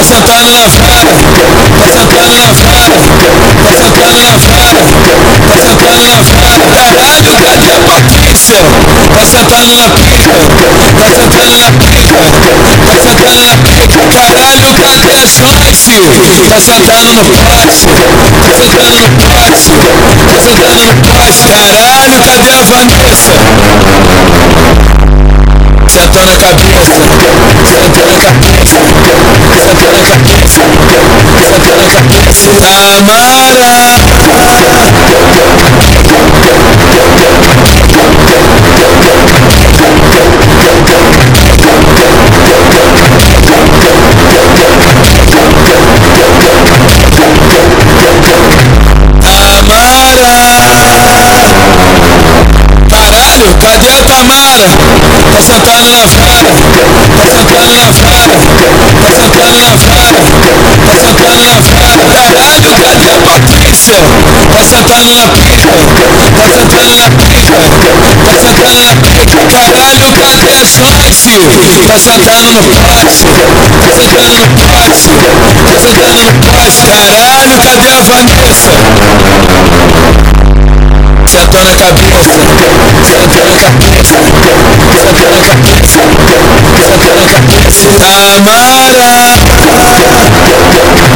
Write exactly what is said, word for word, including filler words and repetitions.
tá sentando na vara, tá sentando na vara, tá sentando na vara, tá sentando na vara. Caralho, cadê a Patrícia? Tá sentando na pica, tá sentando na pica, tá sentando na pica. Caralho, cadê a Joyce? Tá sentando no poste, tá sentando no poste, tá sentando no poste. Caralho, cadê a Vanessa? Senta na cabeça, senta na cabeça, senta na cabeça, senta na cabeça. Amara. Caralho, cadê a Tamara? Tá sentando na vara, tá sentando na vara, tá sentando na vara, tá sentando na vara. Caralho, cadê a Patrícia? Tá sentando na pica, tá sentando na pica, tá sentando na pica. Caralho, cadê a Joyce? Tá sentando no poste, tá sentando no poste, tá sentando no poste. Caralho, cadê a Vanessa? Senta na cabeça, senta na cabeça, senta na cabeça, senta na cabeça. Amara.